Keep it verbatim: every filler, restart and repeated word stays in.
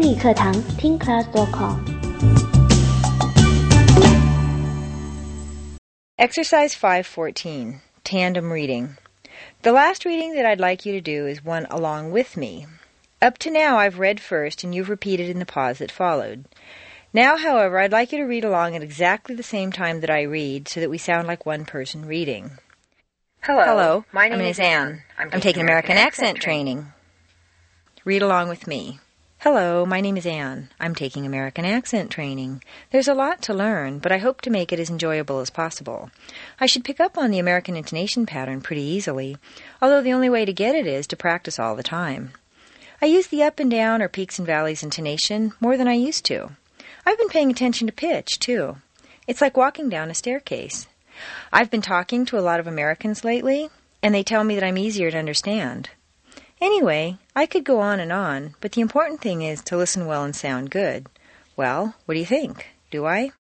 英语课堂听 class dot com。 Exercise five fourteen, Tandem Reading. The last reading that I'd like you to do is one along with me. Up to now, I've read first, and you've repeated in the pause that followed. Now, however, I'd like you to read along at exactly the same time that I read, so that we sound like one person reading. Hello, Hello, my name my name is is Anne. I'm, I'm taking American, American accent training. training. Read along with me. Hello, my name is Anne. I'm taking American accent training. There's a lot to learn, but I hope to make it as enjoyable as possible. I should pick up on the American intonation pattern pretty easily, although the only way to get it is to practice all the time. I use the up and down or peaks and valleys intonation more than I used to. I've been paying attention to pitch, too. It's like walking down a staircase. I've been talking to a lot of Americans lately, and they tell me that I'm easier to understand. Anyway, I could go on and on, but the important thing is to listen well and sound good. Well, what do you think? Do I?